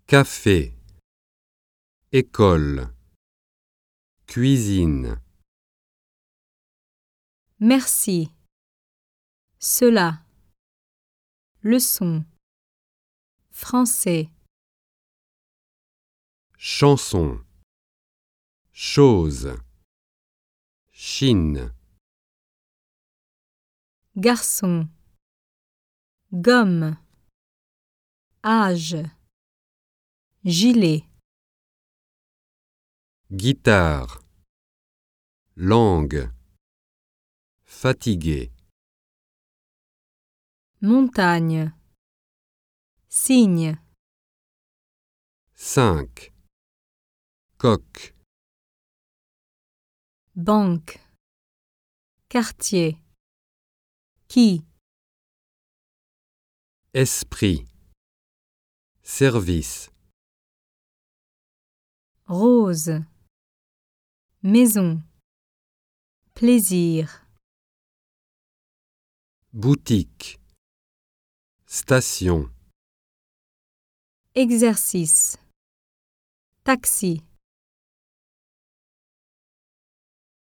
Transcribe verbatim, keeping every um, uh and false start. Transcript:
café, école, cuisine. Merci. Cela. Leçon. Français. Chanson, chose, Chine. Garçon. Gomme. Âge. Gilet. Guitare, langue, fatigué. Montagne. Cygne. Cinq, coq, Banque. Quartier. Qui. esprit, service. Rose. Maison. Plaisir. Boutique, station. Exercice. Taxi.